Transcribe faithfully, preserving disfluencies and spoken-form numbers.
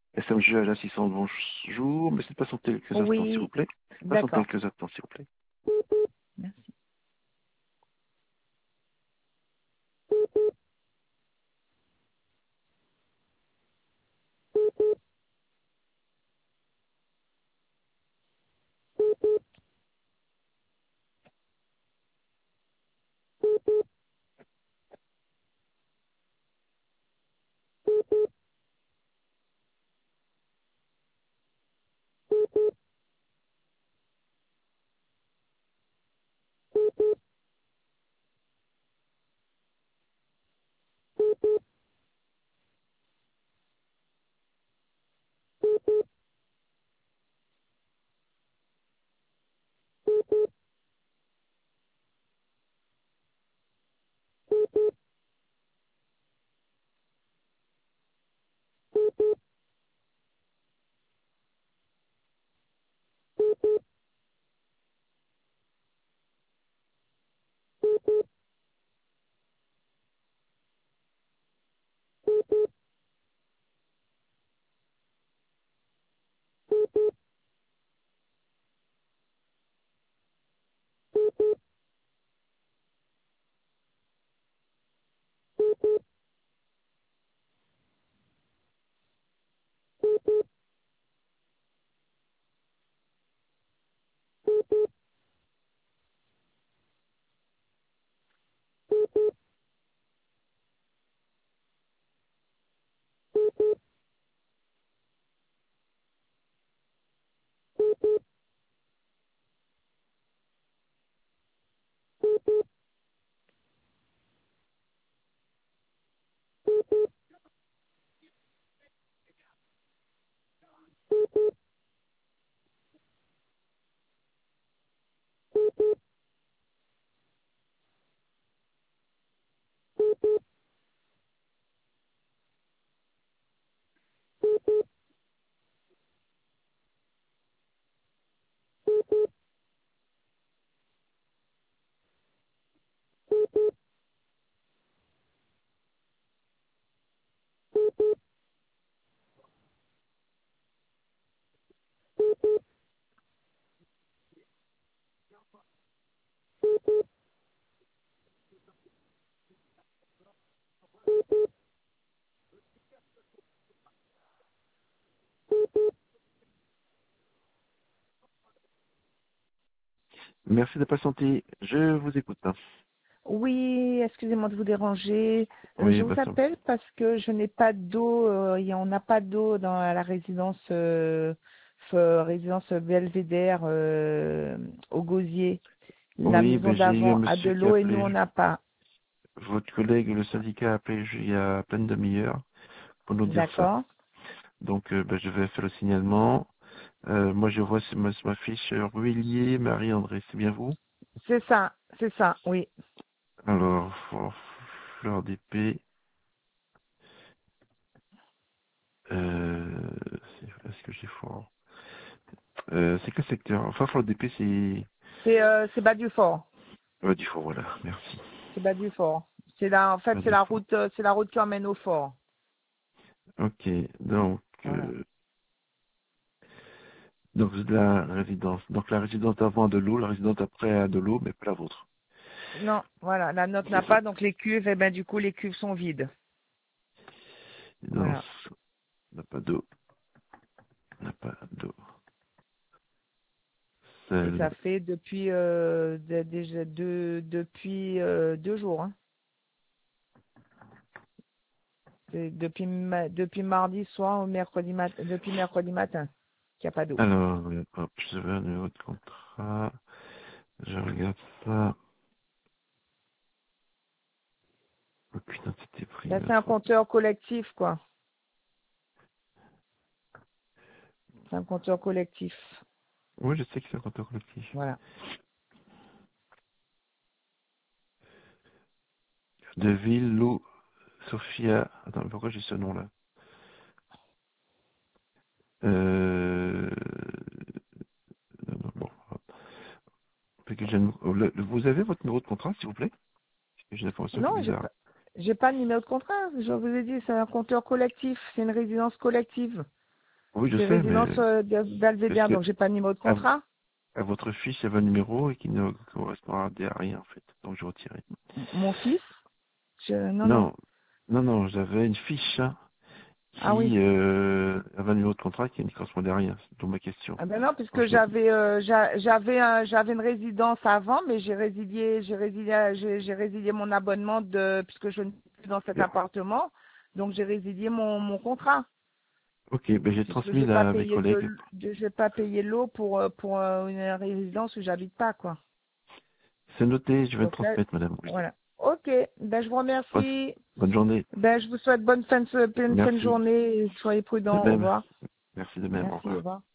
S M G à l'assistant, bonjour. Merci de patienter quelques instants, s'il vous Oui, plaît. Patientez d'accord. quelques instants, s'il vous plaît. Merci. Merci de patienter. Je vous écoute. hein. Oui, excusez-moi de vous déranger. Euh, je Oui, vous bah, ça- appelle parce que je n'ai pas d'eau. euh, et on n'a pas d'eau dans la résidence euh, f- résidence Belvédère euh, au Gosier. La oui, maison ben, j'ai eu un d'avant a de monsieur qui a l'eau et nous appelé. on n'a pas. Votre collègue, le syndicat, a appelé il y a pleine demi-heure pour nous dire ça. D'accord. Donc, euh, ben, je vais faire le signalement. Euh, moi, je vois sur ma, sur ma fiche euh, Ruellier, Marie-André, c'est bien vous? C'est ça, c'est ça, oui. Alors, F- Fleur d'épée. Euh, c'est- est-ce que j'ai fort? Euh, c'est quel secteur? Enfin, Fleur d'épée, c'est... C'est euh, c'est bas du fort. Ouais, du fort, voilà, merci. C'est bas du fort. C'est là, en fait, Bas c'est du la fort. route, euh, c'est la route qui emmène au fort. Ok, donc, Voilà. euh, donc la résidence. Donc la résidence avant a de l'eau, la résidence après a de l'eau, mais pas la vôtre. Non, voilà, la note n'a C'est ça. pas, donc les cuves, eh ben du coup les cuves sont vides. Résidence Voilà. n'a pas d'eau, n'a pas d'eau. Et ça Seule. fait depuis euh, de- déjà deux depuis euh, deux jours. Hein. C'est depuis ma- depuis mardi soir au mercredi matin, depuis mercredi matin qu'il n'y a pas d'eau. Alors, euh, hop, je vais un numéro de contrat. Je regarde ça. Oh putain, c'était pris, Ben, le c'est un trois. compteur collectif quoi. C'est un compteur collectif. Oui, je sais que c'est un compteur collectif. Voilà. De Ville, l'eau, Sophia. Attends, mais pourquoi j'ai ce nom-là? Euh... non, non, bon. Fait que j'ai un- oh, le- Vous avez votre numéro de contrat, s'il vous plaît? J'ai une information qui Non, est j'ai bizarre. pas j'ai pas de numéro de contrat. Je vous ai dit, c'est un compteur collectif. C'est une résidence collective. Oui, je C'est sais, résidence mais euh, parce Belvédère, que donc j'ai pas de numéro de à, contrat. à votre fiche, il y avait un numéro et qui ne correspond à rien, en fait. Donc, je retirais. M- Mon fils, je... non, non. Non, non, non, j'avais une fiche hein, Ah oui. qui euh, avait un numéro de contrat qui ne correspondait à rien. C'est donc ma question. Ah ben non, Donc, puisque je... j'avais euh, j'a- j'avais un- j'avais une résidence avant, mais j'ai résilié j'ai résilié j'ai j'ai résilié mon abonnement de puisque je ne suis plus dans cet appartement, donc j'ai résilié mon mon contrat Ok, ben j'ai puisque transmis j'ai pas là à mes payé de collègues. l- de- j'ai pas payé l'eau pour euh, pour euh, une résidence où j'habite pas quoi. C'est noté, je vais le Donc là transmettre, madame. Oui. voilà. Ok, ben je vous Bonne, remercie. bonne journée. Ben je vous souhaite bonne fin de, bonne fin de Merci. journée et soyez De prudents. Au même. revoir. Merci de même. Au Merci, au revoir. revoir.